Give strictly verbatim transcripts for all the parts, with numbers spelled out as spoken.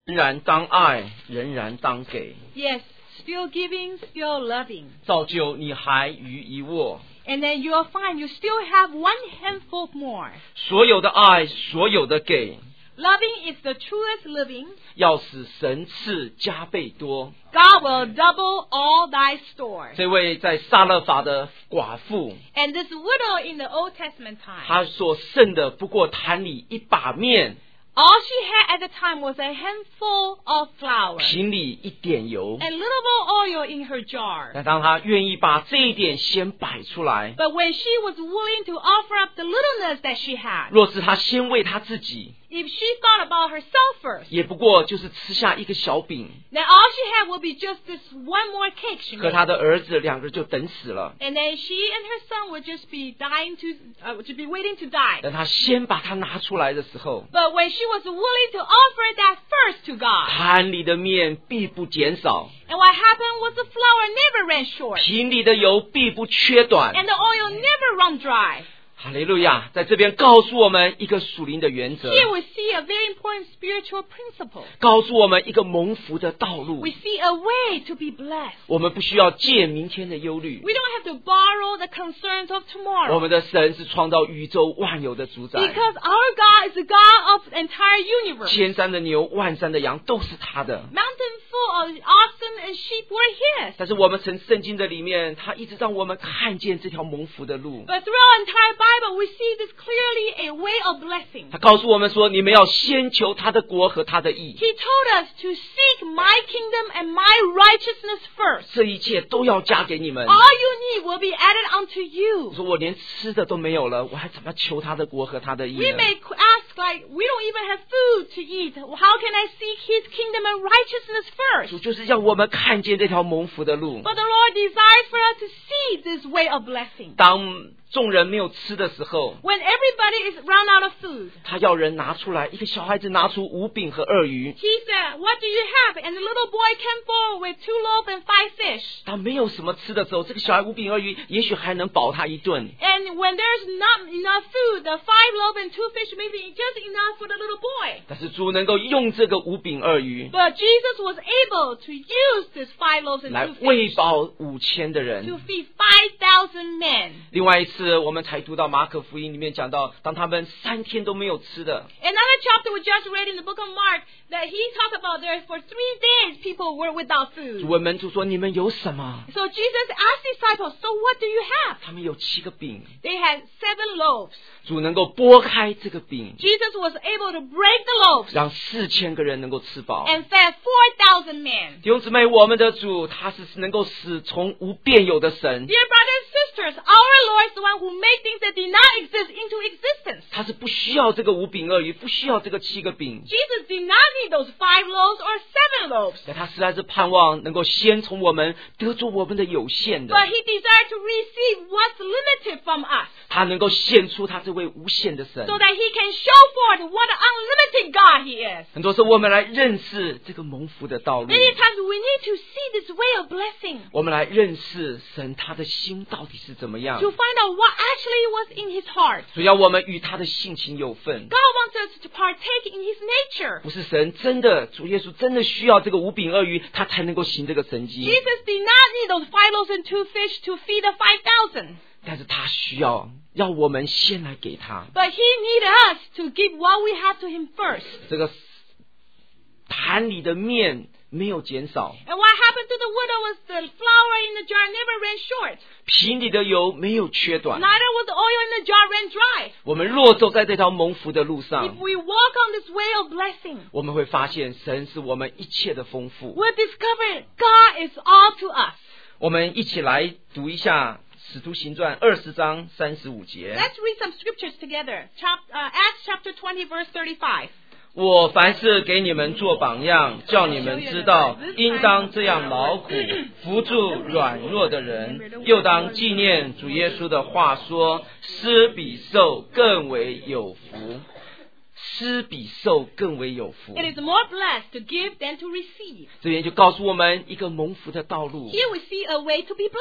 仍然当爱，仍然当给。 Yes, still giving, still loving. 造就你还余一握。 And then you'll find you still have one handful more. 所有的爱，所有的给， Loving is the truest living. 要使神赐加倍多。 God will double all thy store. 这位在撒勒法的寡妇， And this widow in the Old Testament time, 她所剩的不过坛里一把面， all she had at the time was a handful of flour 瓶里一点油。 and little bit oil in her jar. 但当她愿意把这一点先摆出来， But when she was willing to offer up the littleness that she had, 若是她先为她自己， if she thought about herself first, 也不过就是吃下一个小饼， then all she had would be just this one more cake she 和 made. 她的儿子两个就等死了。 And then she and her son would just be dying to, uh, to be waiting to die. 但她先把它拿出来的时候， But when she was willing to offer that first to God, 坛里的面必不减少， and what happened was the flour never ran short, 瓶里的油必不缺短。 and the oil never run dry. 哈利路亚！在这边告诉我们一个属灵的原则， Here we see a very important spiritual principle. 告诉我们一个蒙福的道路。 We see a way to be blessed. 我们不需要借明天的忧虑， We don't have to borrow the concerns of 我 tomorrow. 们的神是创造宇宙万有的主宰， Because our God is the God of the entire universe. 千山的牛，万山的羊都是他的。 Mountain full of oxen and sheep were his. 但是我们从圣经的里面，他一直让我们看见这条蒙福的路。 But throughout the entire Bible, we see this clearly a way of blessing. 他告诉我们说：“你们要先求他的国和他的义， He told us to seek my kingdom and my righteousness first. 这一切都要加给你们。” All you need will be added unto 我 you. 说我连吃的都没有了，我还怎么求他的国和他的义 We 呢？ may ask like, we don't even have food to eat. How can I seek his kingdom and righteousness first? 主就是让我们看见这条蒙福的路。 But the Lord desires for us to see this way of blessing. 当众人没有吃的时候， When everybody is run out of food, 他要人拿出来，一个小孩子拿出五饼和二鱼。 he said, what do you have? And the little boy came forward with two loaves and five fish. 当没有什么吃的时候，这个小孩五饼二鱼也许还能饱他一顿。 And when there's not enough food, the five loaves and two fish may be just enough for the little boy. 但是主能够用这个五饼二鱼 But Jesus was able to use this five loaves and 来 two 喂 fish 饱五千的 to 人。 feed five thousand men. 另外一次，我们才读到马可福音里面讲到，当他们三天都没有吃的， Another chapter we just read in the book of Mark that he talked about there for three days people were without 主 food. 问门徒说：“你们有什么 So Jesus asked disciples, so what do you have?？” 他们有七个饼。 They had seven loaves. 主能够拨开这个饼， Jesus was able to break the loaves 让四千个人能够吃饱。 and fed four thousand men. 弟兄姊妹，我们的主他是能够使从无变有的神， Dear brothers and sisters, our Lord is the one who made things that did not exist into existence. 他是不需要这个五饼二鱼，不需要这个七个饼， Jesus did not need those five loaves or seven loaves. 但他实在是盼望能够先从我们得着我们的有限的， But he desired to receive what's limited from us 他能够献出他这位无限的神。 so that he can show forth what an unlimited God he is. 很多时候我们来认识这个蒙福的道路， Many times we need to see this way of blessing 我们来认识神他的心到底是怎么样， to find out what actually was in his heart. 所以要我们与他的性情有份。 God wants us to partake in his nature. 不是神真的，主耶稣真的需要这个五饼二鱼，他才能够行这个神迹。 Jesus did not need those five loaves and two fish to feed the five thousand. 但是他需要让我们先来给他 But he needed us to give what we have to him first. 这个坛里的面没有减少， And what happened to the widow was the flour in the jar never ran short. 瓶里的油没有缺短。 Neither was the oil in the jar ran dry. 我们若走在这条蒙福的路 If 上， we walk on this way of blessing, 我们会发现神是我们一切的丰富。 we'll discover God is all to us. 我们一起来读一下《使徒行传》二十章三十五节。 Let's read some scriptures together. Chap- uh, Acts chapter twenty, verse thirty-five. 我凡事给你们做榜样，叫你们知道，应当这样劳苦，扶助软弱的人，又当纪念主耶稣的话说：施比受更为有福。施比受更为有福。 It is more blessed to give than to receive. 这边就告诉我们一个蒙福的道路。 Here we see a way to be blessed.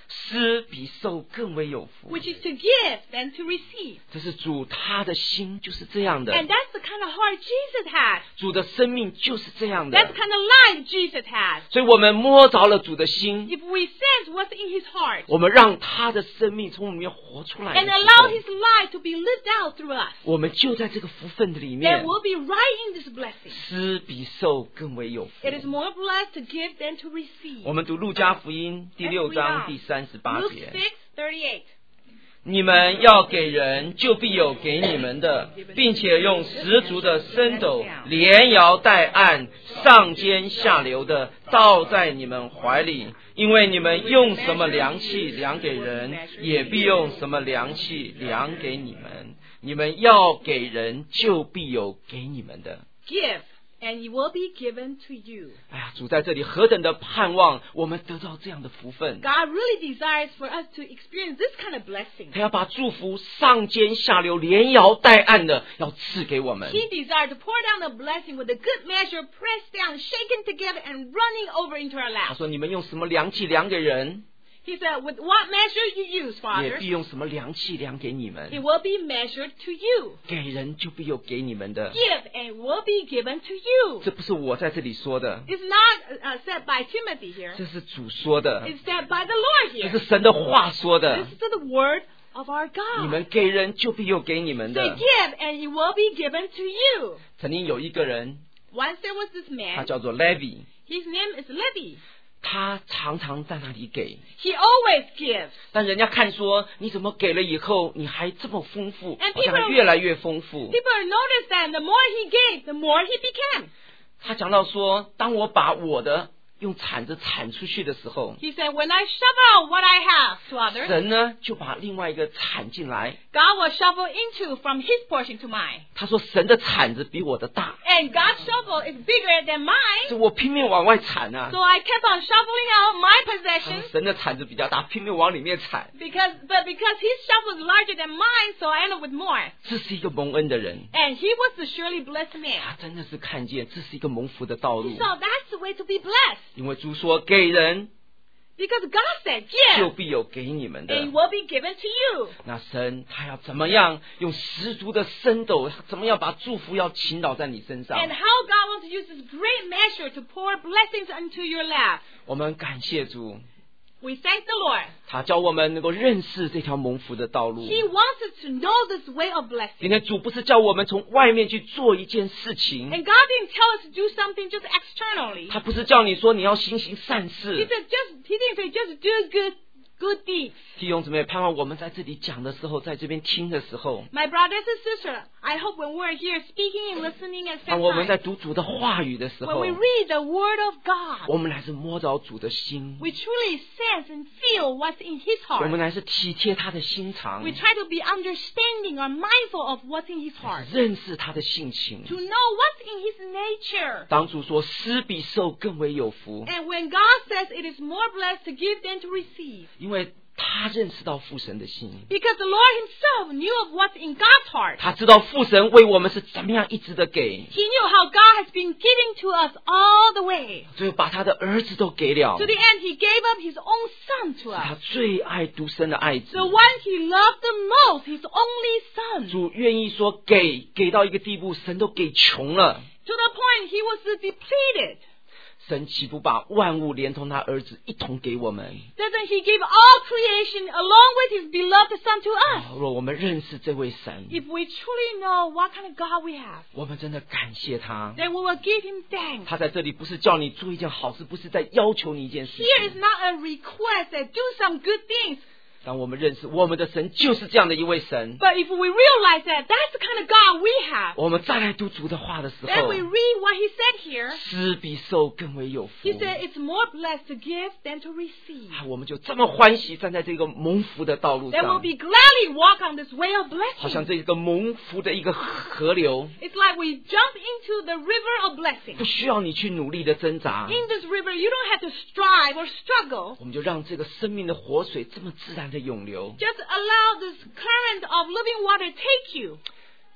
施比受更为有福。 which is to give than to receive. 这是主他的心就是这样的， And that's the kind of heart Jesus has. 主的生命就是这样 That's 的 the。kind of life Jesus has. 所以我们摸着了主的心， If we sense what's in his heart 我们让他的生命从我们里面活出来的 and 时候 allow his life to be lived out through us, 我们就在这个福分的里 then 面， we'll be right in this blessing. 施比受更为有福。 It is more blessed to give than to receive. 我们读路加福音第六章第三十八 Luke 节。 six thirty-eight. 你们要给人，就必有给你们的，并且用十足的升斗，连摇带按，上尖下流的倒在你们怀里，因为你们用什么量器量给人，也必用什么量器量给你们。你们要给人，就必有给你们的。 Give, and it will be given to you. 哎呀，主在这里何等的盼望我们得到这样的福分！ God really desires for us to experience this kind of blessing. 他要把祝福上尖下流、连摇带按的要赐给我们。 He desires to pour down the blessing with a good measure, pressed down, shaken together, and running over into our 他 lap. 说：“你们用什么量器量给人， He said, with what measure you use, 也 Father, 必用什么量器量给你 it 们。 will be measured to you. 给人就必有给你们的。 Give, and it will be given to you. 这不是我在这里说的， It's not uh, said by Timothy here. 这是主说的， It's said by the Lord 这 here. 是神的话说的。 This is the word of our 你 God. 们给人就必有给你们 Say 的。 give, and it will be given to you. 曾经有一个人， Once there was this 他 man. 叫做 Levi， His name is Levi. 他常常在那里给， He always gives. 但人家看说你怎么给了以后你还这么丰富， And 好像 people- 越来越丰富。 People notice that the more he gave, the more he became. 他讲到说，当我把我的用铲子铲出去的时候， He said, when I shovel out what I have to others, 神呢就把另外一个铲进来。 God will shovel into from his portion to mine. 他说神的铲子比我的大， And God's shovel is bigger than mine. 所以我拼命往外铲啊 So。I kept on shoveling out my 他说 possessions 神的铲子比较大，拼命往里面铲。 because, but because his shovel is larger than mine, so I end up with more. 这是一个蒙恩的人， And he was the surely blessed man. 他真的是看见这是一个蒙福的道路 So，that's the way to be blessed. 因为主说给人 Because God said, 就 give, 必有给你们的 and it。will be given to you. 那神他要怎么样用十足的升斗，怎么样把祝福要倾倒在你身上？ And how God wants to use this great measure to pour blessings into your lap. 我们感谢主， We thank the Lord. 他教我们能够认识这条蒙福的道路。 He wants us to know this way of blessing. 今天主不是叫我们从外面去做一件事情， And God didn't tell us to do something just externally. 他不是叫你说你要行行善 He 事。 said just he didn't say just do good good deeds. 弟兄姊妹，盼望我们在这里讲的时候，在这边听的时候， My brothers and sisters, I hope when we're here speaking and listening at the 当 same 我们在 time, 读主的话语的时 when 候， we read the Word of God, 我们乃是摸着主的心， we truly sense and feel what's in His 我 heart. 们乃是体贴他的心肠 We，try to be understanding or mindful of what's in His heart, 认识他的性情 to。know what's in His nature. 当主说施比受更为有福， And when God says it is more blessed to give than to receive, 因为他认识到父神的心， because the Lord Himself knew of what's in God's heart. 他知道父神为我们是怎么样一直的给， He knew how God has been giving to us all the way. 最后把他的儿子都给了 To，the end, He gave up His own Son to 他 us. 最爱独生的爱子 The。one He loved the most, His only Son. 主愿意说给，给到一个地步，神都给穷了， To the point He was depleted. 神岂不把万物连同他儿子一同给我们？ Doesn't He give all creation along with His beloved Son to us? 若我们认识这位神， If we truly know what kind of God we have, 我们真的感谢他。 then we will give Him thanks. 他在这里不是叫你做一件好事，不是在要求你一件事 Here is 情。 not a request that do some good things. 当我们认识我们的神就是这样的一位神， But if we realize that that's the kind of God we have, 我们再来读主的话的时 then 候， we read what He said here. 施比受更为有福 He。said it's more blessed to give than to receive. 啊，我们就这么欢喜站在这个蒙福的道路 Then we'll 上， be gladly walk on this way of 好像 blessing. 这个蒙福的一个河流， It's like we jump into the river of blessing. 不需要你去努力的挣扎， In this river, you don't have to strive or struggle. 我们就让这个生命的活水这么自然的涌流。 Just allow this current of living water take you.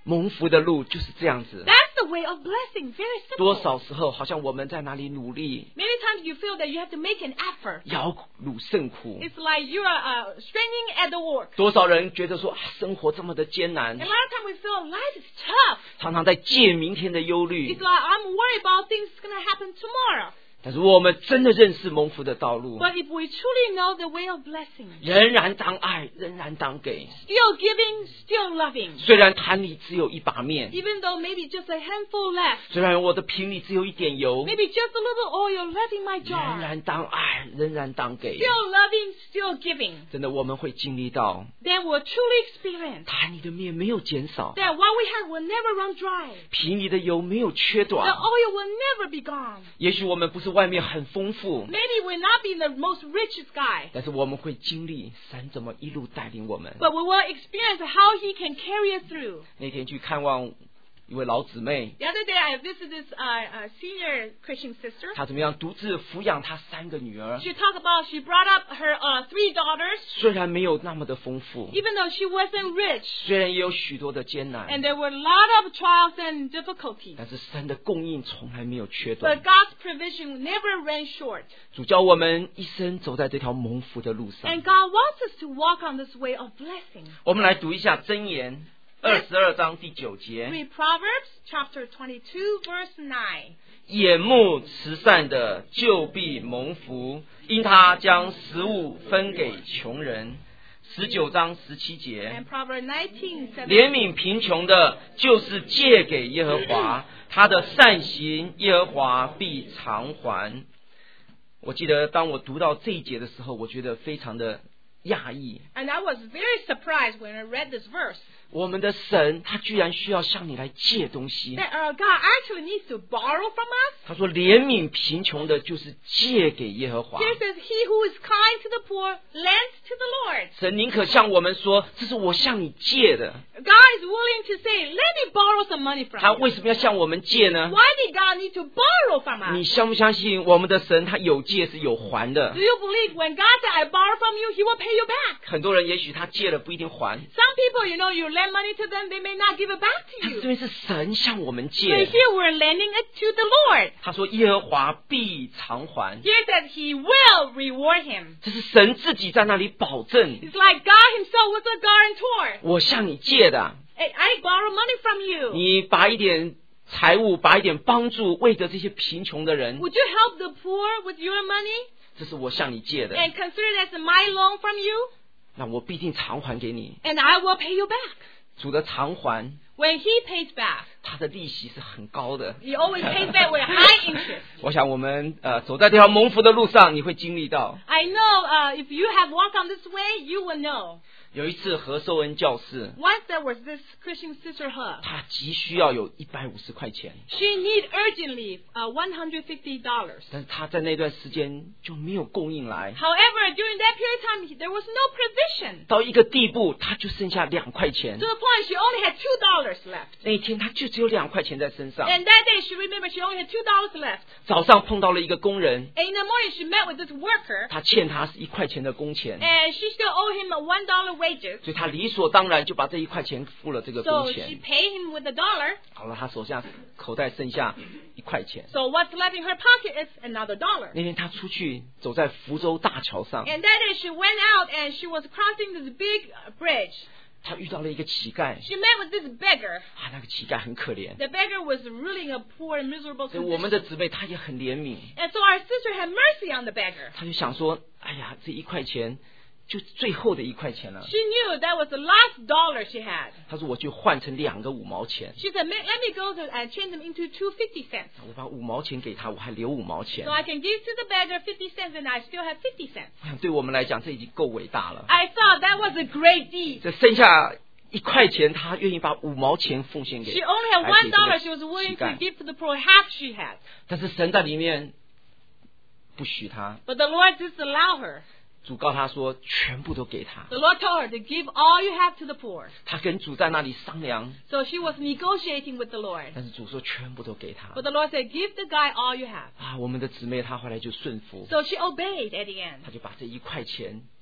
蒙福的路就是这样子。 That's the way of blessing. Very simple. 多少时候好像我们在哪里努力， Many times you feel that you have to make an effort. 劳苦甚苦。 It's like you are uh, straining at the work. 多少人觉得说、啊、生活这么的艰难， And a lot of times we feel life is tough. 常常在借明天的忧虑 It's。like I'm worried about things going to happen tomorrow. 但是我们真的认识蒙福的道路， But if we truly know the way of blessing, 仍然当爱，仍然当给。 still giving, still loving. 虽然坛里只有一把面， Even though maybe just a handful left, 虽然我的瓶里只有一点油， maybe just a little oil left in my 仍 jar. 然当爱，仍然当给。 Still loving, still giving. 真的，我们会经历到 Then we'll truly experience 坛里的面没有减少， that what we have will never run dry. 瓶里的油没有缺 The 短。 oil will never be gone. 也许我们不是外面很丰富， Maybe we'll not be the most richest guy, 但是我们会经历神怎么一路带领我们。 but we will experience how He can carry us through. 那天去看望一位老姊妹， The other day, I visited this uh, uh, senior Christian sister. 她怎么样独自抚养她三个女儿， She talked about she brought up her uh, three daughters, 虽然没有那么的丰富， even though she wasn't rich, 虽然也有许多的艰难， and there were a lot of trials and difficulties. 但是神的供应从来没有缺 But 短。 God's provision never ran short. 主教我们一生走在这条蒙福的路上。 And God wants us to walk on this way of blessing. 我们来读一下箴言二十二章第九节。 Read Proverbs chapter twenty-two, verse nine. 眼目慈善的就必蒙福，因他将食物分给穷人。十九章十七节。 And Proverbs nineteen, 怜 seven. 悯贫穷的，就是借给耶和华，他的善行耶和华必偿还。我记得当我读到这一节的时候，我觉得非常的讶异。 And I was very surprised when I read this verse. 我们的神他居然需要向你来借东西。 That uh, God actually needs to borrow from us. 他说怜悯贫穷的，就是借给耶和华。 Here says, He who is kind to the poor lends to the Lord. 神宁可向我们说，这是我向你借的。 God is willing to say, let me borrow some money from 他 you. 为什么要向我们借呢？ Why did God need to borrow from 你 us? 相不相信我们的神他有借是有还的 Do？ you believe when God said, I borrow from you, He will pay you back? 很多人也许他借了不一定还， Some people, you know, you lend money to them, they may not give it back to 但是 you. 这边是神向我们 But 借。 here we're lending it to the Lord. 他说耶和华必偿还， Here says He will reward him. 这是神自己在那里保证， It's like God Himself was a guarantor. 我向你借的， Hey, I borrow money from you. 你把一点财物，把一点帮助为着这些贫穷的人， Would you help the poor with your money 这是我向你借的， and consider it as my loan from you? 那我必定偿还给你。 And I will pay you back. 主的偿还， When He pays back, 他的利息是很高的。 He always pays back with high interest. 我想我们呃走在这条蒙福的路上，你会经历到。 I know uh, if you have walked on this way, you will know. 有一次何寿恩教士， Once there was this Christian sister her. 他急需要有一百五十块钱， She need urgently uh, one hundred fifty dollars. 但是他在那段时间就没有供应来， However, during that period of time, there was no provision. 到一个地步，他就剩下两块钱 To。the point she only had two dollars left. 那一天他就只有两块钱在身上。 And that day, she remembered she only had two dollars left. 早上碰到了一个工人， And in the morning, she met with this worker, 他欠他是一块钱的工钱， and she still owed him a one dollar wages. 所以他理所当然就把这一块钱付了这个 So 工 she 钱。 paid him with a dollar. 好了，他手下口袋剩下一块钱。 So what's left in her pocket is another dollar. 那天他出去走在福州大桥上， And that day, she went out and she was crossing this big uh, bridge. 他遇到了一个乞丐， She met with this beggar. 啊，那个乞丐很可怜。 The beggar was really in a poor and miserable 所以我们的 condition. 姊妹她也很怜悯， And so our sister had mercy on the beggar. 她就想说，哎呀，这一块钱就最后的一块钱了。 She knew that was the last dollar she had. 她说我就换成两个五毛钱， She said, "Ma- let me go to and change them into two fifty cents. 我把五毛钱给他，我还留五毛钱 So。I can give to the beggar fifty cents and I still have fifty cents. 我想对我们来讲，这已经够伟大了。 I thought that was a great deed. 这剩下一块钱，他愿意把五毛钱奉献给 She only had 来 one 给这 dollar. 个 She was willing 乞 to 丐， give to the poor half she had. 但是神在里面不许他， But the Lord disallowed her. 主告他说全部都给他。 The Lord told her to give all you have to the poor. 他跟主在那里商量， So she was negotiating with the Lord. 但是主说全部都给他 But the Lord said, give the guy all you have. 啊！我们的姊妹她后来就顺服， So she obeyed at the end. 她就把这一块钱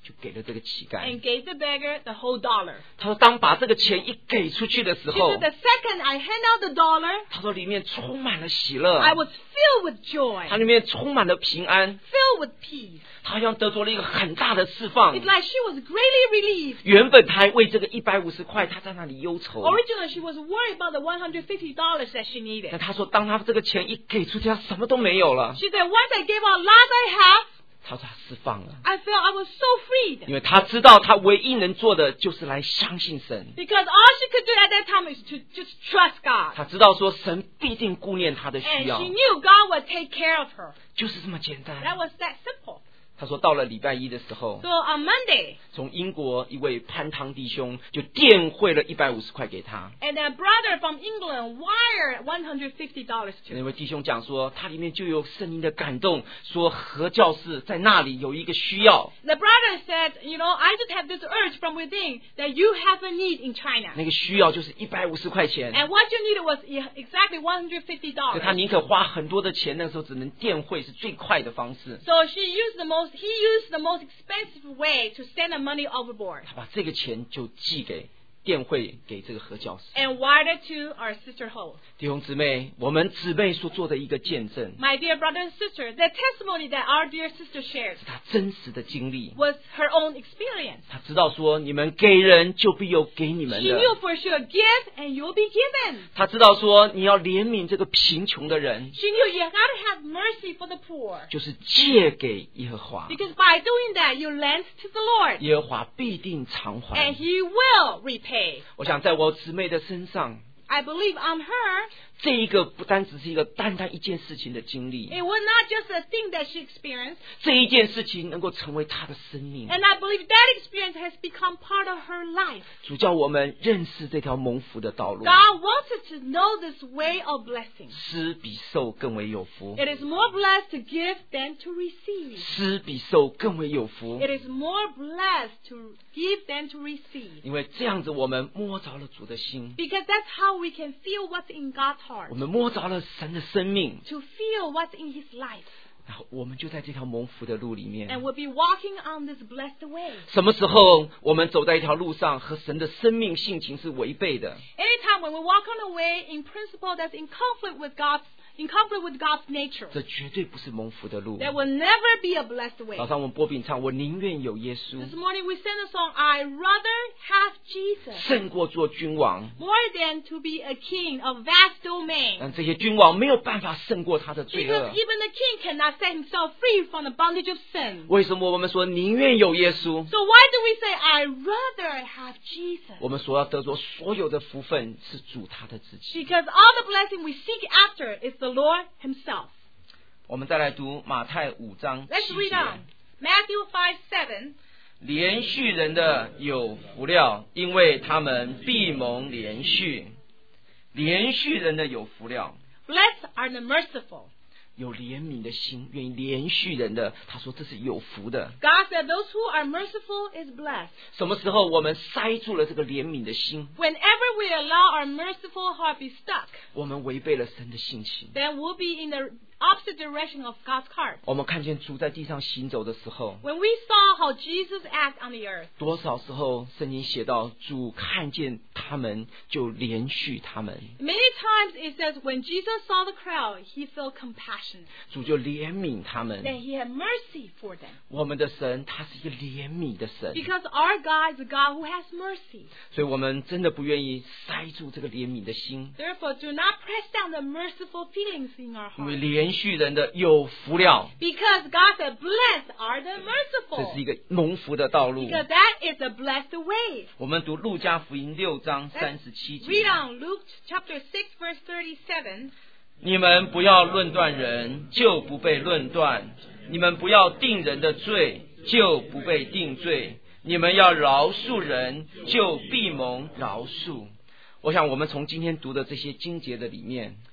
就给了这个乞丐。 and gave the beggar the whole dollar. 他说当把这个钱一给出去的时 She 候 said, the second I hand out the dollar, 他说里面充满了喜乐， I was filled with joy, 他里面充满了平安， filled with peace. 他好像得着了一个很大的释放。 It's like she was greatly relieved. 原本他还为这个一百五十块他在那里忧愁， Originally, she was worried about the one hundred fifty dollars that she 但 needed. 他说当他这个钱一给出去，他什么都没有了。 She said, once I gave out last I have, 他说他释放了， I felt I was so freed. 因为他知道他唯一能做的就是来相信神。 Because all she could do at that time is to just trust God. 他知道说神必定顾念他的需 And 要， she knew God would take care of her. 就是这么简单。 That was that simple. 他说到了礼拜一的时候 So，on Monday, 从英国一位潘汤弟兄就电汇了一百五十块给他。 and a brother from England wired one hundred fifty dollars to 那 her. 位弟兄讲说，他里面就有圣灵的感动，说何教士在那里有一个需要， The brother said, you know, I just have this urge from within that you have a need in China. 那个需要就是一百五十块钱， And what you needed was exactly one hundred fifty 所以他 dollars. 宁可花很多的钱，那个时候只能电汇是最快的方式。 So she used the most, he used the most expensive way to send the money overboard 他把这个钱就寄给电汇给这个何教士。 and wired it to our sister Ho. 弟兄姊妹，我们姊妹所做的一个见证， My dear brother and sister, the testimony that our dear sister shared 是他真实的经历。 was her own experience. 他知道说，你们给人就必有给你们 She 的。 knew for sure, give and you'll be given. 他知道说，你要怜悯这个贫穷的人， She knew you got to have mercy for the poor. 就是借给耶和华， Because by doing that, you lend to the Lord. 耶和华必定偿还 And。He will repay. 我想在我姊妹的身上， I believe on her, 这一个不单只是一个单单一件事情的经历， it was not just a thing that she experienced. 这一件事情能够成为她的生命。 And I believe that experience has become part of her life. 主叫我们认识这条蒙福的道路， God wants us to know this way of blessing. 施比受更为有福， It is more blessed to give than to receive. 施比受更为有福， It is more blessed to give than to receive. 因为这样子我们摸着了主的心， Because that's how we can feel what's in God's heart. 我们摸着了神的生命， To feel what's in His life. 然后我们就在这条蒙福的路里面。 And we'll be walking on this blessed way. 什么时候我们走在一条路上和神的生命性情是违背的， Anytime when we walk on a way in principle that's in conflict with God's in conflict with God's nature, 这绝对不是蒙福的路。 there will never be a blessed way. 早上我们播饼唱，我宁愿有耶稣， This morning we sang the song, I rather have Jesus 胜过做君王。 more than to be a king of vast domain. 但这些君王没有办法胜过他的罪 Because 恶。 even the king cannot set himself free from the bondage of sin. 为什么我们说宁愿有耶稣？ So why do we say, I rather have Jesus? 我们所要得着所有的福分是主他的自己。 Because all the blessing we seek after is the Lord Himself. 我们再来读马太五章 Let's 七 read 节。 on. Matthew five seven. 连续人的有福了，因为他们必蒙连续。连续人的有福了， Blessed are the merciful. 有怜悯的心，愿意连续人的，他说这是有福的。 God said those who are merciful is blessed. 什么时候我们塞住了这个怜悯的心， Whenever we allow our merciful heart be stuck, 我们违背了神的性情。 then we'll be in the opposite direction of God's heart. 我们看见主在地上行走的时候， When we saw how Jesus act on the earth, 多少时候圣经写到主看见他们就连续他们， many times it says when Jesus saw the crowd, He felt compassion. 主就怜悯他们。 Then He had mercy for them. 我们的神他是一个怜悯的神， Because our God is a God who has mercy. 所以我们真的不愿意塞住这个怜悯的心， Therefore, do not press down the merciful feelings in our 因为 heart. 连续人的有福了， Because God said, blessed are the 这 merciful. 是一个蒙福的道路。 Because that is a blessed way. 我们读路加福音六章三十七 Read 节。 on Luke chapter six, verse thirty-seven. 你们不要论断人，就不被论断；你们不要定人的罪，就不被定罪；你们要饶恕人，就必蒙饶恕。我想，我们从今天读的这些经节的里面，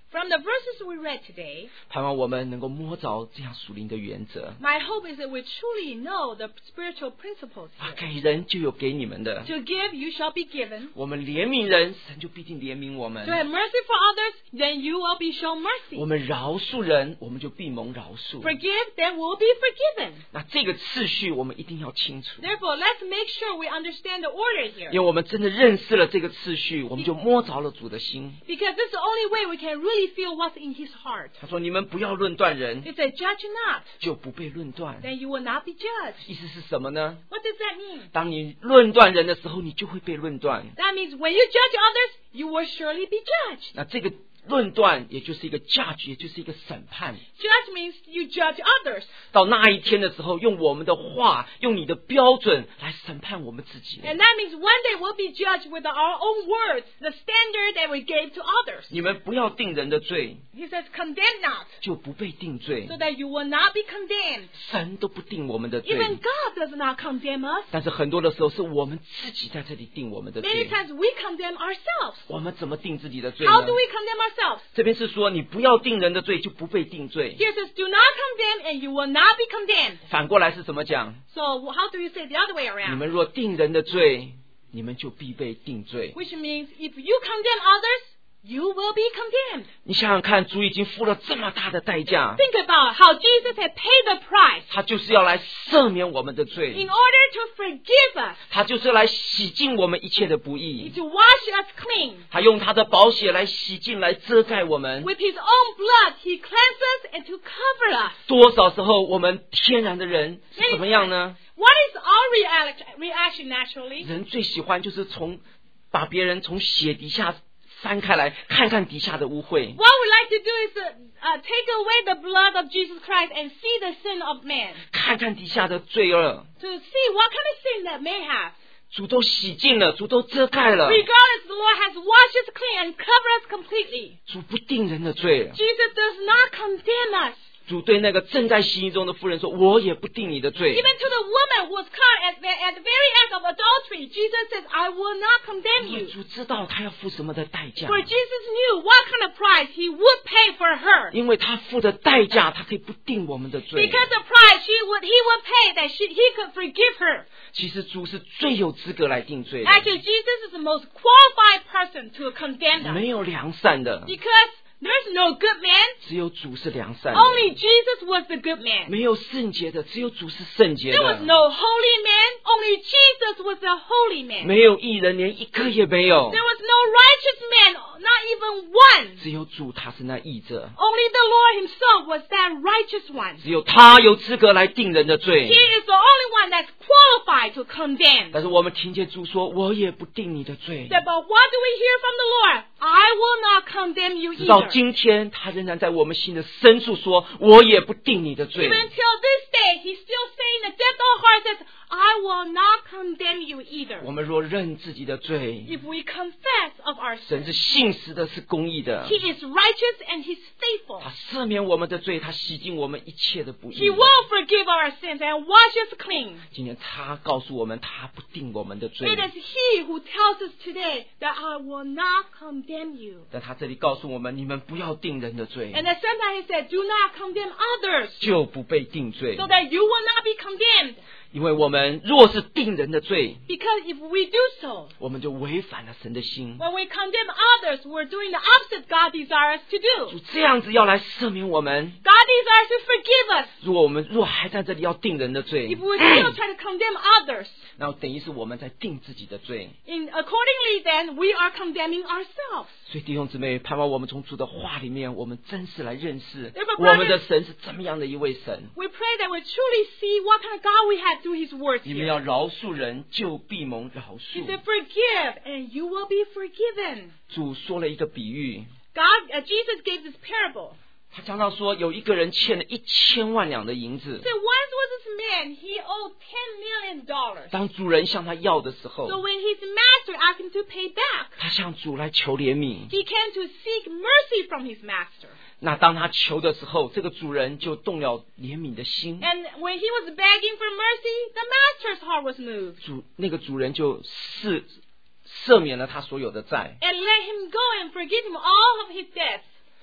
From the verses we read today, 盼望我们能够摸着这样属灵的原则。 my hope is that we truly know the spiritual principles 啊， here. 给人就有给你们的。 To give, you shall be given. 我们怜悯人，神就必定怜悯我们 To。have mercy for others, then you will be shown 我 mercy. 们饶恕人，我们就必蒙饶恕。 Forgive, then will be forgiven. 那这个次序我们一定要清楚， Therefore, let's make sure we understand the order 因 here. 为我们真的认识了这个次序，我们就摸着了主的心。 Because this is the only way we can really feel what's in his heart. 他说：“你们不要论断人， It said, judge not, 就不被论断。 then you will not be ” judged. 意思是什么呢？ What does that mean? 当你论断人的时候，你就会被论断。 That means when you judge others, you will surely be judged. 那这个论断也就是一个 judge， 也就是一个审判。 Judge means you judge others. 到那一天的时候，用我们的话，用你的标准来审判我们自己。 And that means one day we'll be judged with our own words, the standard that we gave to others. 你们不要定人的罪， He says, condemn not, 就不被定罪 so。that you will not be condemned. 神都不定我们的罪， Even God does not condemn us. 但是很多的时候是我们自己在这里定我们的 Many 罪。 times we condemn ourselves. 我们怎么定自己的罪 How 呢 do？we condemn ourselves? 这边是说，你不要定人的罪，就不被定罪。 Here it says, do not condemn and you will not be condemned. 反过来是怎么讲？ So how do you say the other way 你 around? 们若定人的罪，你们就必被定罪。 Which means if you condemn others, you will be condemned. 你想想看，主已经付了这么大的代价， Think about how Jesus had paid the price 他就是要来赦免我们的 in 罪， order to forgive us, 他就是要来洗净我们一切的不义， to wash us clean. 他用他的宝血来洗净，来遮盖我们。 With his own blood, he cleansed us and to cover us. 多少时候我们天然的人是怎么样呢？ What is our react- reaction naturally? 人最喜欢就是从把别人从血底下翻开来，看看底下的污秽。 What we like to do is to uh, take away the blood of Jesus Christ and see the sin of man. 看看底下的罪恶， To see what kind of sin that may have. 主都洗净了，主都遮盖了， Regardless, the Lord has washed us clean and covered us completely. 主不定人的罪了。 Jesus does not condemn us. 主对那个正在行淫中的妇人说：“我也不定你的罪。 Even to the woman who was caught at the, at the very act of adultery, Jesus says, I will not condemn ” 因为 you. 主知道他要付什么的代价， For Jesus knew what kind of price he would pay for her. 因为他付的代价，他可以不定我们的罪。 Because the price he would, he would pay that she, he could forgive her. 其实主是最有资格来定罪的， Actually, Jesus is the most qualified person to condemn us. 没有良善的， Because there's no good man. 只有主是良善的； Only Jesus was the good man. 没有圣洁的，只有主是圣洁 There was 的； no holy man. Only Jesus was the holy man. 没有义人，连一个也没有 There。was no righteous man, not even one. 只有主，他是那义者， Only the Lord himself was that righteous one. 只有他有资格来定人的罪 He。is the only one that's qualified to condemn. 但是我们听见主说：“我也不定你的罪。 But what do we hear from the Lord? I will not condemn you ” 直到 either. 今天，他仍然在我们心的深处说：“我也不定你的罪。 Even till this day, he's still saying the depth of our heart says, I will not condemn you ” either. 我们若认自己的罪， If we confess of our 神 sins, 是信实的，是公义的。 he is righteous and he's faithful. 他赦免我们的罪，他洗净我们一切的不义 He。will forgive our sins and wash us clean. 今天他告诉我们，他不定我们的罪 It，is he who tells us today that I will not condemn you. 但他这里告诉我们，你们不要定人的罪， And at some time he said, do not condemn others 就不被定罪 so。that you will not be condemned. 因为我们若是定人的罪， Because if we do so, 我们就违反了神的心。 when we condemn others, we're doing the opposite God desires to do. 主这样子要来赦免我们。 God desires to forgive us. 如果我们若还在这里要定人的罪 If，we still try to condemn others, 那等于是我们在定自己的罪。 in accordingly then we are condemning ourselves. 所以弟兄姊妹，盼望我们从主的话里面，我们真实来认识 Therefore, 我们的神是怎么样的一位神。 We pray that we truly see what kind of God we have through his words 你们 here. 要饶恕人，就必蒙饶 He 恕。 said, forgive and you will be forgiven. 主说了一个比喻， God, uh, Jesus gave this parable. 他讲到说，有一个人欠了一千万两的银子 So，once was this man, he owed ten million dollars. 当主人向他要的时候， So when his master asked him to pay back, 他向主来求怜悯。 he came to seek mercy from his master. 那当他求的时候，这个主人就动了怜悯的心， And when he was begging for mercy, the master's heart was moved 主那个主人就赦赦免了他所有的债。 and let him go and forgive him all of his debts.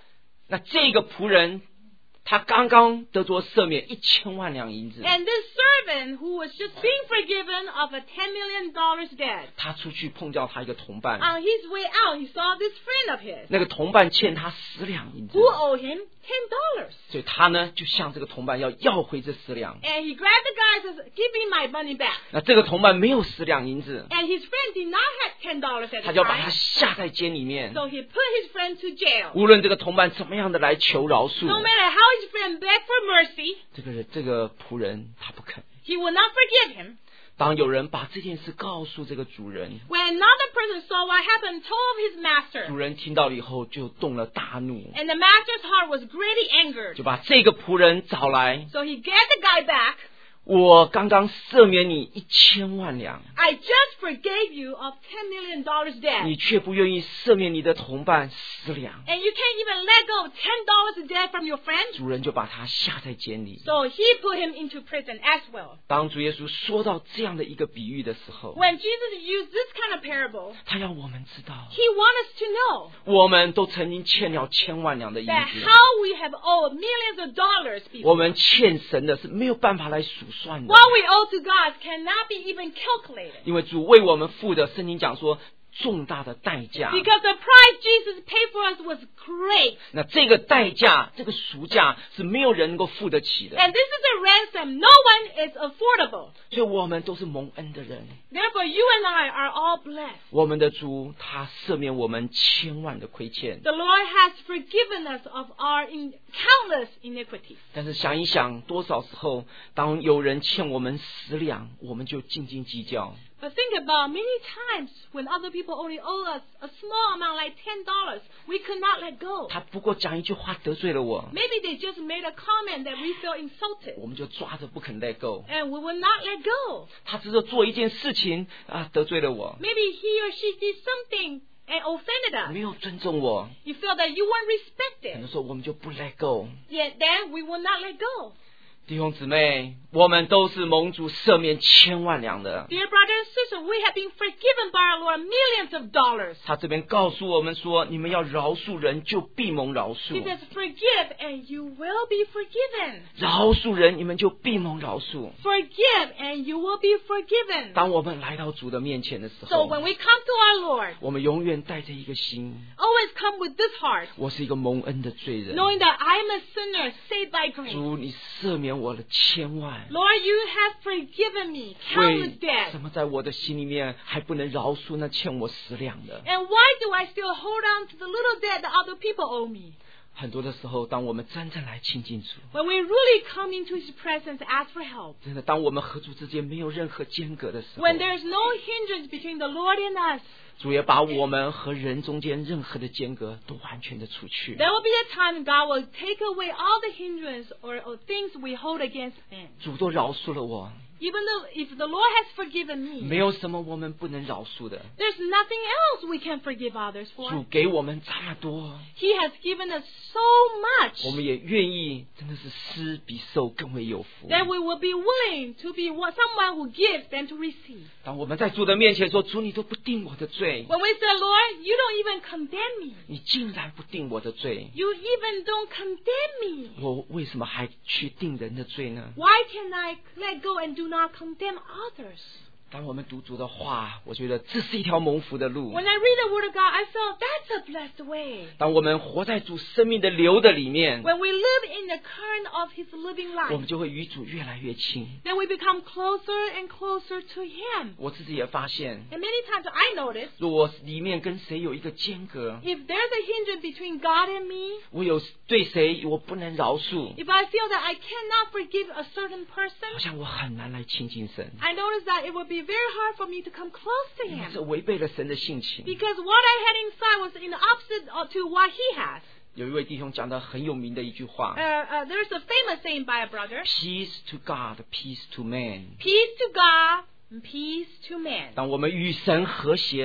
那这个仆人他刚刚得着赦免一千万两银子， And this servant who was just being forgiven of a ten million dollars debt, 他出去碰到他一个同伴， on his way out, he saw this friend of his 那个同伴欠他十两银子， who owed him ten dollars. 所以他呢就向这个同伴要要回这十两。 And he grabbed the guy and says, give me my money back. 那这个同伴没有十两银子， And his friend did not have ten dollars at 他 the 就要把他 time, 下在监里面。 so he put his friend to jail. 无论这个同伴怎么样的来求饶恕， No matter how his friend begged for mercy, 这个人这个仆人他不肯。 he will not forgive him. 当有人把这件事告诉这个主人， When another person saw what happened, told his master, 主人听到了以后就动了大怒， and the master's heart was greatly angered. 就把这个仆人找来。 So he get the guy back. 我刚刚赦免你一千万两， I just forgave you of ten million dollars debt. 你却不愿意赦免你的同伴十两。 And you can't even let go of ten dollars debt from your friend. 主人就把他下在监里。 So he put him into prison as well. 当主耶稣说到这样的一个比喻的时候， When Jesus used this kind of parable, 他要我们知道， he wants us to know 我们都曾经欠了千万两的银 that 子， how we have owed millions of dollars 我 before. 们欠神的是没有办法来数算的， What we owe to God cannot be even calculated. 因为主为我们付的，圣经讲说重大的代价。 Because the price Jesus paid for us was great. 那这个代价，这个赎价是没有人能够付得起的， And this is a ransom no one is affordable. 所以我们都是蒙恩的人。 Therefore, you and I are all blessed. 我们的主他赦免我们千万的亏欠， The Lord has forgiven us of our in countless iniquities. 但是想一想，多少时候当有人欠我们十两，我们就斤斤计较。 But think about many times when other people only owe us a small amount like ten dollars, we could not let go. 他不过讲一句话得罪了我， Maybe they just made a comment that we feel insulted. 我们就抓着不肯 let go。 And we will not let go. 他只是做一件事情啊，得罪了我， Maybe he or she did something and offended 没 us. 有尊重我， You feel that you weren't 可能 respected. 说我们就不 let go。 Yet then we will not let go. 弟兄姊妹，我们都是蒙主赦免千万两的。 Dear brother and sister, we have been forgiven by our Lord millions of dollars. 他这边告诉我们说，你们要饶恕人，就必蒙饶 He 恕； says, forgive and you will be forgiven. 饶恕人，你们就必蒙饶恕。 Forgive and you will be forgiven. 当我们来到主的面前的时 So 候， when we come to our Lord, 我们永远带着一个心， always come with this heart, 我是一个蒙恩的罪人。 knowing that I am a sinner saved by grace. 主，你赦免我的千万， Lord, you have forgiven me 为 countless debt. 什么在我的心里面还不能饶恕那欠我十两的？ And why do I still hold on to the little debt that other people owe me? 很多的时候，当我们真正来亲近主， When we really come into His presence, ask for help. 真的，当我们和主之间没有任何间隔的时候， When there is no hindrance between the Lord and us, 主也把我们和人中间任何的间隔都完全的除去。 there will be a time God will take away all the hindrance or, or things we hold against Him. 主都饶恕了我， Even though if the Lord has forgiven me, 没有什么我们不能饶恕的。 there's nothing else we can forgive others 主 for. 给我们这么多， He has given us so 我 much 们也愿意，真的是施比受更为有福。 that we will be willing to be one- someone who gives than to receive. 当我们在主的面前说：“主，你都不定我的罪， When we say, Lord, you don't even condemn me. 你竟然不定我的罪， You even don't condemn me. 我为什么还去定人的罪呢？” Why can I let go and do not condemn others? 当我们读主的话，我觉得这是一条蒙福的路。 When I read the Word of God, I feel that's a blessed way. 当我们活在主生命的流的里面， When we live in the current of His living 我 life, 们就会与主越来越亲。 then we become closer and closer to Him. 我自己也发现， And many times I notice, 如果里面跟谁有一个间隔， if there's a hindrance between God and me, 我有对谁我不能饶恕， if I feel that I cannot forgive a certain 好 person, 像我很难来亲近神， I notice that it would be very hard for me to come close to 因为 Him. 这违背了神的性情。 Because what I had inside was in the opposite uh, to what He has. 有一位弟兄讲的很有名的一句话 Uh, uh, there's a famous saying by a brother, ：“Peace to God, peace to man。” peace to God and peace to man. 当我们与神和谐， So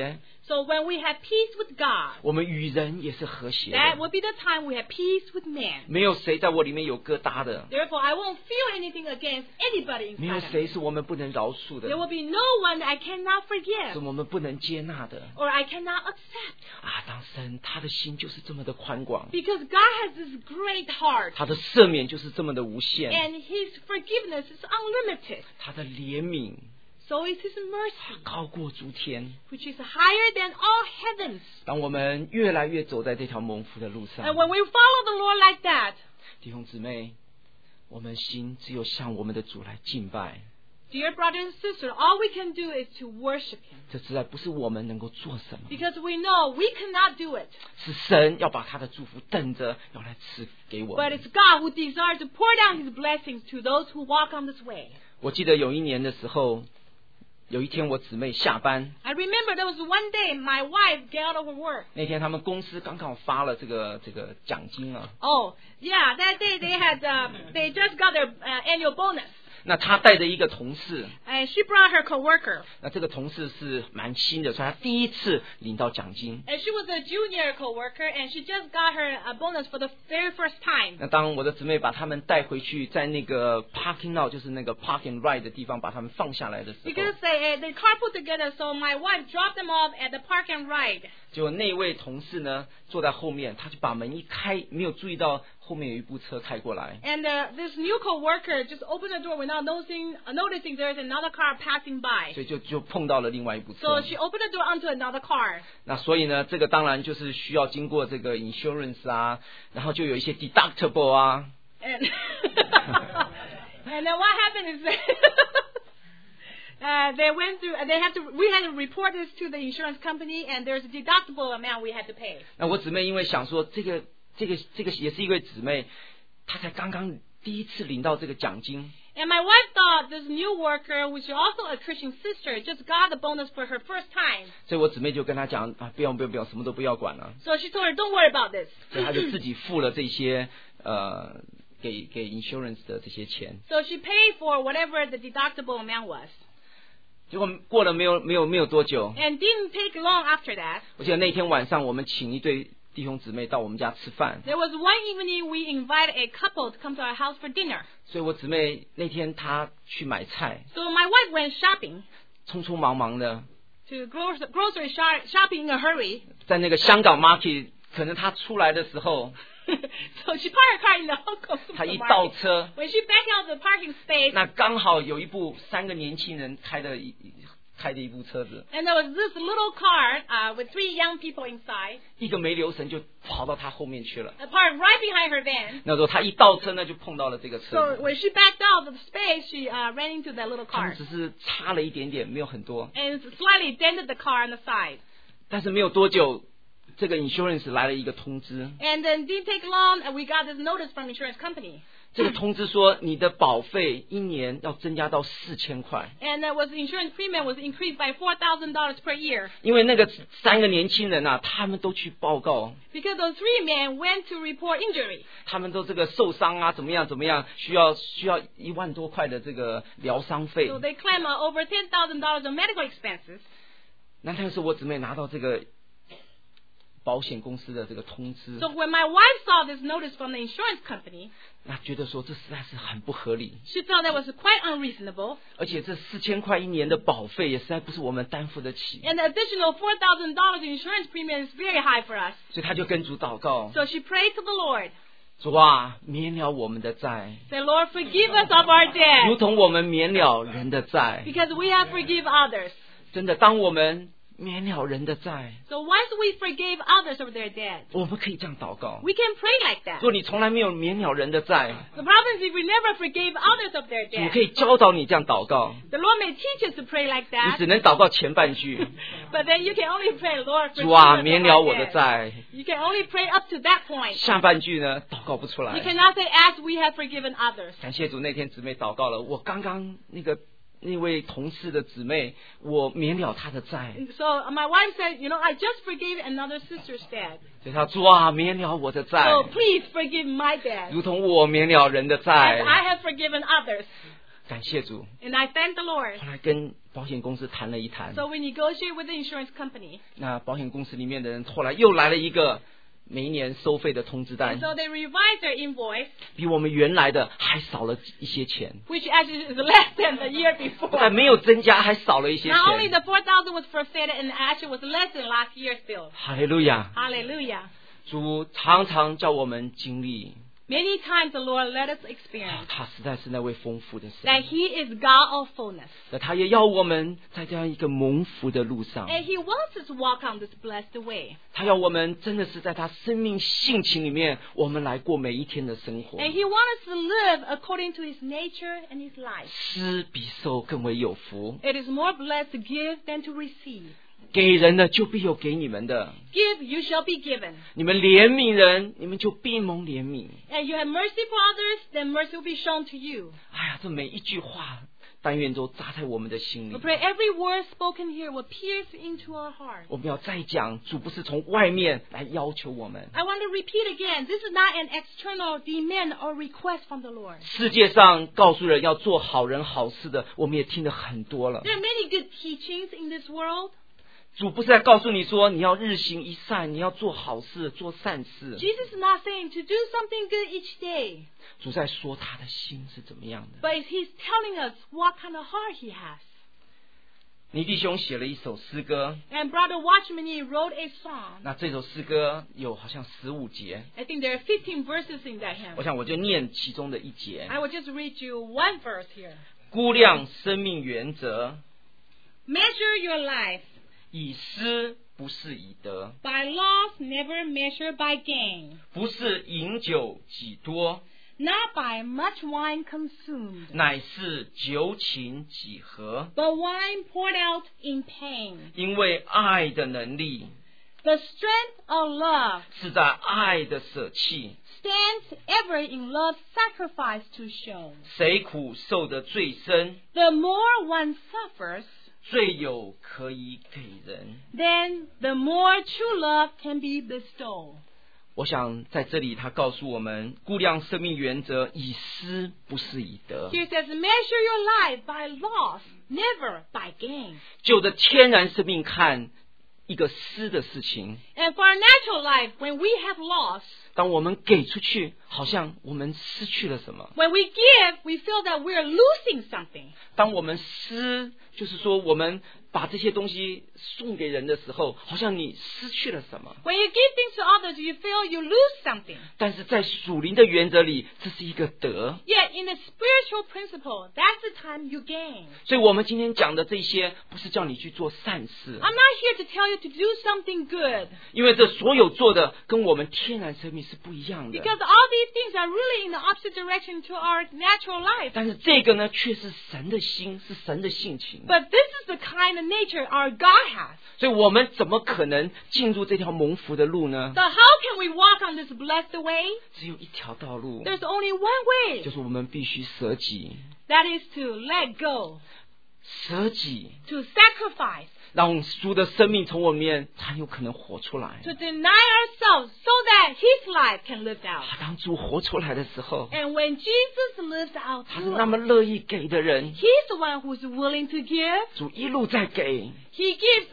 So when we have peace with God, 我们与人也是和谐 that 的， will be the time we have peace with man. 没有谁在我里面有疙瘩的， Therefore, I won't feel anything against anybody 没有 inside of me. 谁是我们不能饶恕 There 的， will be no one that I cannot 是 forgive 我们不能接纳的 or I cannot accept. 啊！当神他的心就是这么的宽广， Because God has this great heart. 他的赦免就是这么的无限， And His forgiveness is unlimited. 他的怜悯 So is His mercy, 高过诸天。 which is higher than all heavens. 当我们越来越走在这条蒙福的路上， And when we follow the Lord like that, 弟兄姊妹，我们心只有向我们的主来敬拜， dear brothers and sisters, all we can do is to worship Him. 这实在不是我们能够做什么， Because we know we cannot do it. 是神要把他的祝福等着要来赐给我 But 们。 it's God who desires to pour down His blessings to those who walk on this way. 我记得有一年的时候，有一天我姊妹下班， I remember there was one day my wife got out of work. 那天他们公司刚刚发了这个这个奖金啊， Oh, yeah, that day they had, uh, they just got their uh, annual bonus. 那她带着一个同事， And she brought her coworker. 那这个同事是蛮新的，所以她第一次领到奖金。 And she was a junior coworker, and she just got her a bonus for the very first time. 那当我的姊妹把他们带回去，在那个 parking lot， 就是那个 park and ride 的地方，把他们放下来的时候， Because they, uh, they carpool together, so my wife dropped them off at the park and ride. 结果那位同事呢坐在后面，他就把门一开，没有注意到后面有一部车开过来， And uh, this new coworker just opened the door without noticing, uh, noticing there's another car passing by. 所以就就碰到了另外一部车 So。she opened the door onto another car. 那所以呢，这个当然就是需要经过这个 insurance 啊，然后就有一些 deductible 啊。 And, and then what happened is that uh, they went through, they had to, we had to report this to the insurance company, and there's a deductible amount we had to pay. 那我姊妹因为想说，这个这个这个也是一位姊妹，她才刚刚第一次领到这个奖金。 And my wife thought this new worker, which is also a Christian sister, just got the bonus for her first time. 所以我姊妹就跟她讲啊，不用不用不用，什么都不要管了。 So she told her, don't worry about this. 所以她就自己付了这些呃给给 insurance 的这些钱。 So she paid for whatever the deductible amount was. 结果过了没有没有没有多久， And didn't take long after that. 我记得那天晚上我们请一对弟兄姊妹到我们家吃饭， There was one evening we invited a couple to come to our house for dinner. 所以我姊妹那天她去买菜， So my wife went shopping, 匆匆忙忙的 to grocery, grocery shop, shopping in a hurry. 在那个香港 market， 可能她出来的时候， So she parked her car in the Hong Kong 她一倒 supermarket. 车， When she backed out of the parking space, 那刚好有一部三个年轻人开的一开的一部车子， and there was this little car uh, with three young people inside, 一个没留神就跑到她后面去了。 parked right behind her van. 那时候她一倒车呢，就碰到了这个 So 车子， when she backed out of the space, she uh, ran into that little 他 car 们只是差了一点点，没有很多。 and slightly dented the car on the side. 但是没有多久，这个 insurance 来了一个通知， And then didn't take long, and we got this notice from insurance company. 这个通知说你的保费一年要增加到四千块， And that was insurance premium was increased by four thousand dollars per year 因为那个三个年轻人啊，他们都去报告， because those three men went to report injury. 他们都这个受伤啊，怎么样怎么样，需要需要一万多块的这个疗伤费。 So they claim uh, over ten thousand dollars of medical expenses. 那那个时候我姊妹拿到这个保险公司的这个通知， So when my wife saw this notice from the insurance company, 那觉得说这实在是很不合理， she thought that was quite unreasonable. 而且这四千块一年的保费也实在不是我们担负得起， And the additional four thousand dollars insurance premium is very high for us. 所以他就跟主祷告， So she prayed to the Lord. 主啊，免了我们的债， Say, Lord, forgive us of our 如 debt 同我们免了人的债。 because we have forgive others. 真的，当我们免了人的债， So once we forgave others of their debt, 我们可以这样祷告。 we can pray like that. 如果你从来没有免了人的债， The problem is if we never forgave others of their 主 debt, 可以教导你这样祷告， the Lord may teach us to pray like 你 that, 只能祷告前半句， but then you can only pray, Lord, 主 forgive 啊， us of 免了 our 我的 debt. 债。 You can only pray up to that point. 下半句呢，祷告不出 You 来。 cannot say, as we have forgiven others. 感谢主，那天姊妹祷告了，我刚刚那个那位同事的姊妹，我免了她的债， So uh, my wife said, you know, I just forgave another sister's debt. 所以她主啊，免了我的债， So please forgive my debt 如同我免了人的 as 债。 I have forgiven others. 感谢主。 And I thank the Lord. 后来跟保险公司谈了一谈， So we negotiate with the insurance company. 那保险公司里面的人后来又来了一个每一年收费的通知 And 单， so they revised their invoice, 比我们原来的还少了一些钱， which actually is less than the year 不但 before. 没有增加，还少了一些 Not only 钱。 the four thousand was forfeited, and actually was less than last year still. 哈利路亚！ Hallelujah. 主常常叫我们经历， Many times the Lord let us experience 他实在是那位丰富的 that 神， He is God of fullness. 那他也要我们在这样一个蒙福的路上， And He wants us to walk on this blessed way. 他要我们真的是在他生命性情里面，我们来过每一天的生活。 And He wants us to live according to His nature and His life. 施比受更为有福， It is more blessed to give than to receive. 给人的就必有给你们的， Give, you shall be given. 你们怜悯人，你们就必蒙怜悯。 And you have mercy for others, then mercy will be shown to you. 哎呀，这每一句话，但愿都扎在我们的心 We 里。 pray every word spoken here will pierce into our heart. 我们要再讲，主不是从外面来要求我们。 I want to repeat again, this is not an external demand or request from the Lord. 世界上告诉人要做好人好事的，我们也听得很多了。 There are many good teachings in this world. 主不是在告诉你说你要日行一善，你要做好事，做善事。 Jesus is not saying to do something good each day, 主在说他的心是怎么样的。 but He's telling us what kind of heart He has. 尼弟兄写了一首诗歌， And Brother Watchman, he wrote a song. 那这首诗歌有好像十五节， I think there are fifteen verses in that 我 hymn. 想我就念其中的一节。 I will just read you one verse here. 估量生命原则， Measure your life 以失不是以得， by loss, never measure by gain. 不是饮酒几多， Not by much wine consumed, 乃是酒请几何。 but wine poured out in pain. 因为爱的能力 The strength of love 是在爱的舍弃， stands ever in love's sacrifice to show. 谁苦受的最深， The more one suffers, 最有可以给人。 then the more true love can be bestowed. 我想在这里他告诉我们，估量生命原则，以失不是以得。 Here it says, measure your life by loss, never by gain. 就着天然生命看一个失的事情， And for our natural life, when we have loss, 当我们给出去，好像我们失去了什么。 when we give, we feel that we're losing something. 当我们施，就是说我们把这些东西送给人的时候，好像你失去了什么。 When you give things to others, you feel you lose something. 但是在属灵的原则里，这是一个得。 Yet in the spiritual principle, that's the time you gain. 所以我们今天讲的这些，不是叫你去做善事， I'm not here to tell you to do something good, 因为这所有做的跟我们天然生命是不一样的。 because all these things are really in the opposite direction to our natural life. 但是这个呢，却是神的心，是神的性情。 But this is the kind of nature our God has. 所以我们怎么可能进入这条蒙福的路呢？ So how can we walk on this blessed way? 只有一条道路， There's only one way. 就是我们必须舍己， That is to let go, 舍己， to sacrifice, 让主的生命从我们里面才有可能活出来。 to deny ourselves so that His life can live out. 当主活出来的时候， And when Jesus lives out 他是 through 那么 us, 乐意给的人， He's the one who's willing to give. 主一路在给， He gives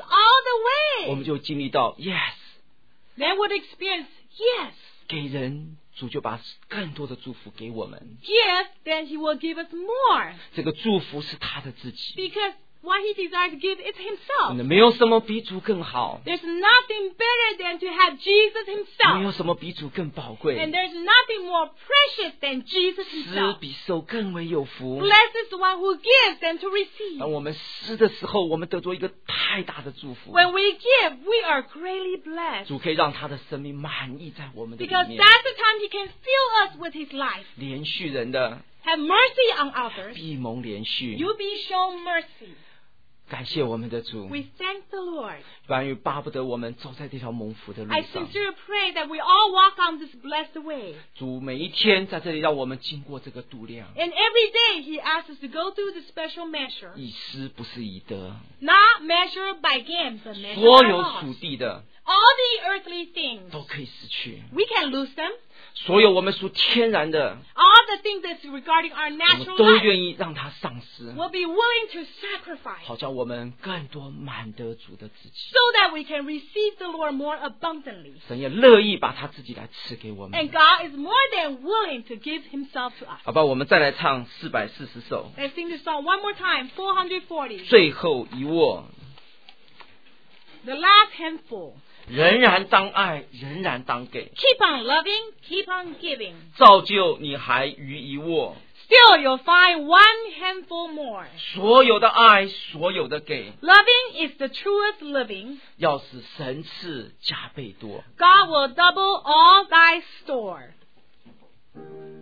all 我 the 们 way. 就经历到 yes， Then we'll experience, yes, 给人，主就把更多的祝福给我们。 give, then He will give us more. 这个祝福是他的自己， Because what He desires to give is 真 Himself. 的没有什么比主更好， There's nothing better than to have Jesus 没有 Himself. 什么比主更宝 And 贵， there's nothing more precious than Jesus 施 Himself. 比受更为有福。 Blessed is the one who gives than to receive. 当我们施的时候，我们得着一个太大的祝福。 When we give, we are greatly blessed. 主可以让他的生命满溢在我们的 Because 里面， that's the time He can fill us with His life. 连续人的 Have mercy on others. 必蒙连续。 You'll be shown mercy. 感谢我们的主， We thank the Lord. 关于巴不得我们走在这条蒙福的路 I 上。 sincerely pray that we all walk on this blessed way. 主每一天在这里让我们经过这个度量， And every day He asks us to go through the special measure. 以施不是以得。 Not measured by gain, but measured 所 by 有 loss. 属地的 All the earthly things, 都可以失去， we can lose them. 所有我们属天然的， all the things that's regarding our 我们 natural 都 life, 愿意让它丧失， we'll be willing to sacrifice 好叫我们更多满得主的自己。 so that we can receive the Lord more abundantly. 神也乐意把他自己来赐给我们。 And God is more than willing to give himself to us. 好吧，我们再来唱四百四十首， Let's sing this song one more time, four forty. 最后一握， The last handful. 仍然当爱，仍然当给， Keep on loving, keep on giving. 造就你还余一握， Still, you'll find one handful more. 所有的爱，所有的给， Loving is the truest living. 要使神赐加倍多。 God will double all thy store.